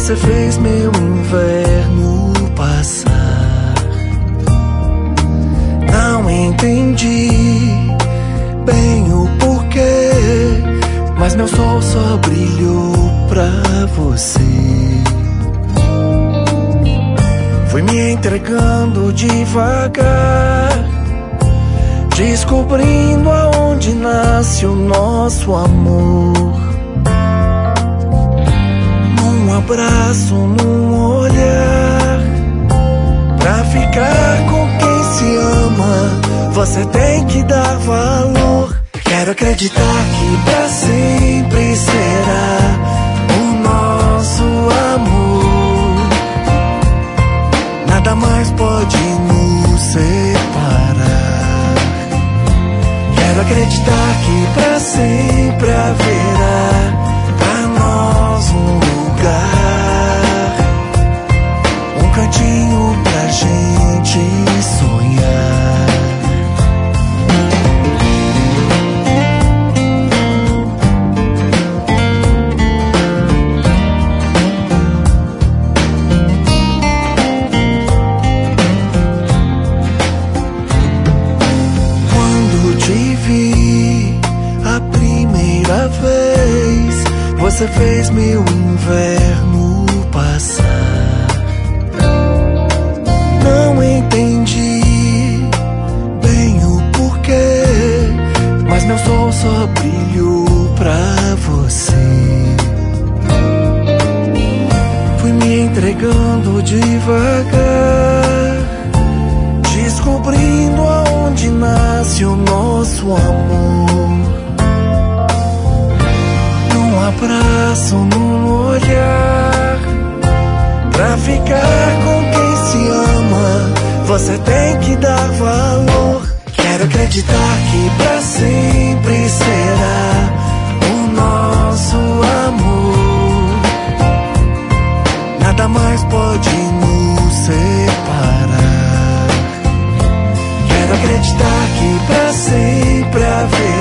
Você fez meu inverno passar. Não entendi bem o porquê, mas meu sol só brilhou pra você. Fui me entregando devagar, descobrindo aonde nasce o nosso amor. Num abraço, num olhar, pra ficar com quem se ama, você tem que dar valor. Quero acreditar que pra sempre será o nosso amor. Nada mais pode nos separar. Quero acreditar que pra sempre haverá pra nós um lugar, um cantinho pra gente sonhar. Você fez meu inverno passar. Não entendi bem o porquê, mas meu sol só brilhou pra você. Fui me entregando devagar, descobrindo aonde nasce o nosso amor. Num abraço, num olhar, pra ficar com quem se ama, você tem que dar valor. Quero acreditar que pra sempre será o nosso amor. Nada mais pode nos separar. Quero acreditar que pra sempre haverá